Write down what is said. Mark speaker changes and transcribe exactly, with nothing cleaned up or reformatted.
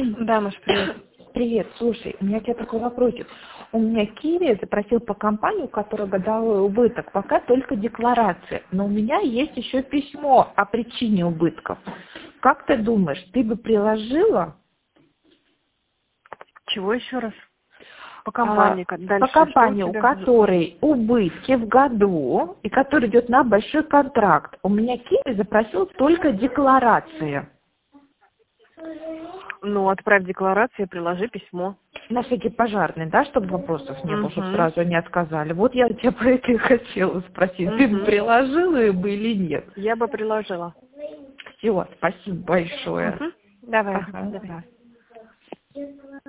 Speaker 1: Да, Маш, привет.
Speaker 2: Привет, слушай, у меня к тебе такой вопросик. У меня Киви запросил по компанию, которая годовой убыток, пока только декларация, но у меня есть еще письмо о причине убытков. Как ты думаешь, ты бы приложила?
Speaker 1: Чего еще раз? По компании,
Speaker 2: А,
Speaker 1: дальше
Speaker 2: по компании,
Speaker 1: что у
Speaker 2: у
Speaker 1: тебя?
Speaker 2: которой убытки в году и который идет на большой контракт. У меня Киви запросил только декларация.
Speaker 1: Ну, отправь декларацию, приложи письмо.
Speaker 2: На всякий пожарный, да, чтобы вопросов не было, чтобы
Speaker 1: Мгм.
Speaker 2: сразу не отказали. Вот я у тебя про это и хотела спросить. Ты бы
Speaker 1: Мгм.
Speaker 2: приложила бы или нет?
Speaker 1: Я бы приложила.
Speaker 2: Все, спасибо большое.
Speaker 1: Мгм. Давай,
Speaker 2: Ага.
Speaker 1: давай.